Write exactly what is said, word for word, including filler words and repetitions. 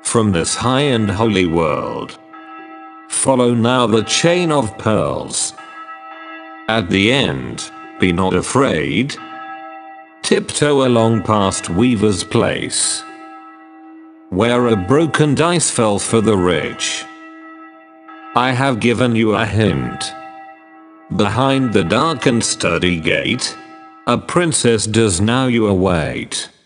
from this high and holy world. Follow now the chain of pearls. At the end, be not afraid. Tiptoe along past Weaver's place, where a broken dice fell for the rich. I have given you a hint. Behind the dark and sturdy gate, a princess does now you await.